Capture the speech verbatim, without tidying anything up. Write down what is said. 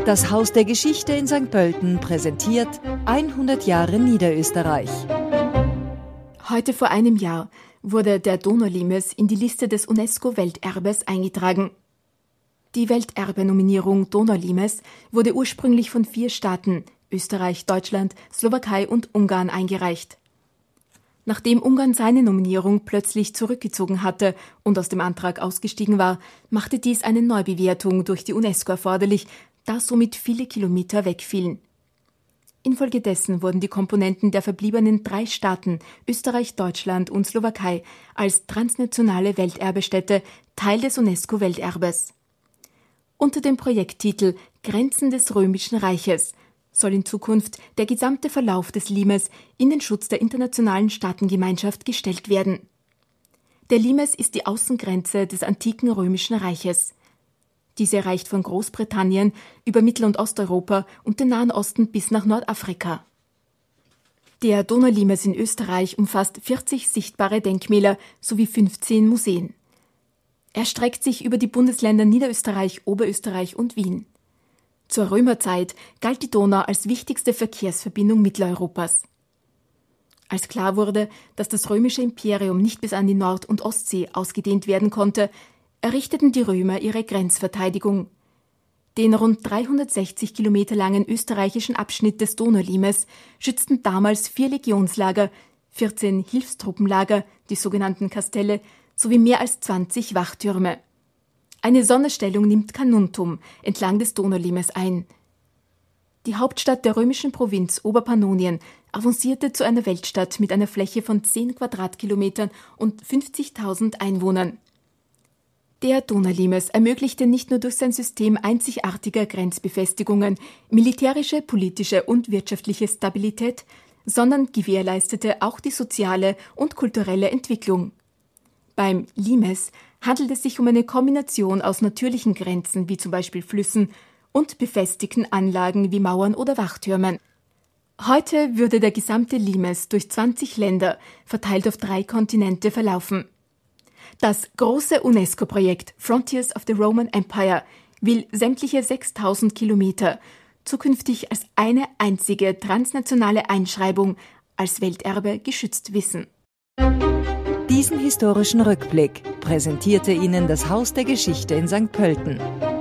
Das Haus der Geschichte in Sankt Pölten präsentiert hundert Jahre Niederösterreich. Heute vor einem Jahr wurde der Donaulimes in die Liste des UNESCO-Welterbes eingetragen. Die Welterbe-Nominierung Donaulimes wurde ursprünglich von vier Staaten, Österreich, Deutschland, Slowakei und Ungarn, eingereicht. Nachdem Ungarn seine Nominierung plötzlich zurückgezogen hatte und aus dem Antrag ausgestiegen war, machte dies eine Neubewertung durch die UNESCO erforderlich, da somit viele Kilometer wegfielen. Infolgedessen wurden die Komponenten der verbliebenen drei Staaten, Österreich, Deutschland und Slowakei, als transnationale Welterbestätte Teil des UNESCO-Welterbes. Unter dem Projekttitel Grenzen des Römischen Reiches soll in Zukunft der gesamte Verlauf des Limes in den Schutz der internationalen Staatengemeinschaft gestellt werden. Der Limes ist die Außengrenze des antiken Römischen Reiches. Diese reicht von Großbritannien über Mittel- und Osteuropa und den Nahen Osten bis nach Nordafrika. Der Donaulimes in Österreich umfasst vierzig sichtbare Denkmäler sowie fünfzehn Museen. Er streckt sich über die Bundesländer Niederösterreich, Oberösterreich und Wien. Zur Römerzeit galt die Donau als wichtigste Verkehrsverbindung Mitteleuropas. Als klar wurde, dass das römische Imperium nicht bis an die Nord- und Ostsee ausgedehnt werden konnte, errichteten die Römer ihre Grenzverteidigung. Den rund dreihundertsechzig Kilometer langen österreichischen Abschnitt des Donaulimes schützten damals vier Legionslager, vierzehn Hilfstruppenlager, die sogenannten Kastelle, sowie mehr als zwanzig Wachtürme. Eine Sonderstellung nimmt Carnuntum entlang des Donaulimes ein. Die Hauptstadt der römischen Provinz Oberpannonien avancierte zu einer Weltstadt mit einer Fläche von zehn Quadratkilometern und fünfzigtausend Einwohnern. Der Donaulimes ermöglichte nicht nur durch sein System einzigartiger Grenzbefestigungen militärische, politische und wirtschaftliche Stabilität, sondern gewährleistete auch die soziale und kulturelle Entwicklung. Beim Limes handelt es sich um eine Kombination aus natürlichen Grenzen, wie zum Beispiel Flüssen, und befestigten Anlagen wie Mauern oder Wachtürmen. Heute würde der gesamte Limes durch zwanzig Länder, verteilt auf drei Kontinente, verlaufen. Das große UNESCO-Projekt Frontiers of the Roman Empire will sämtliche sechstausend Kilometer zukünftig als eine einzige transnationale Einschreibung als Welterbe geschützt wissen. Diesen historischen Rückblick präsentierte Ihnen das Haus der Geschichte in Sankt Pölten.